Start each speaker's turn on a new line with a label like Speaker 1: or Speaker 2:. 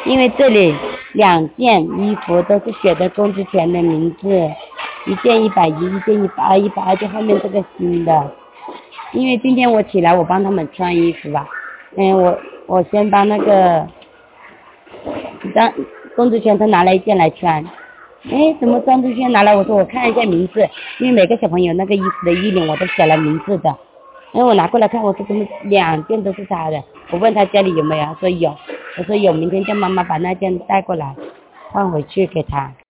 Speaker 1: 因为这里2件衣服都是写的龚之前的名字，一件110，一件120，120就后面这个新的。因为今天我起来我帮他们穿衣服吧，我先帮那个龚之前他拿了一件来穿，怎么张志轩拿来？我说我看一下名字，因为每个小朋友那个衣服的衣领我都写了名字的。我拿过来看，我说怎么2件都是他的？我问他家里有没有，他说有。我说有，明天叫妈妈把那件带过来，换回去给他。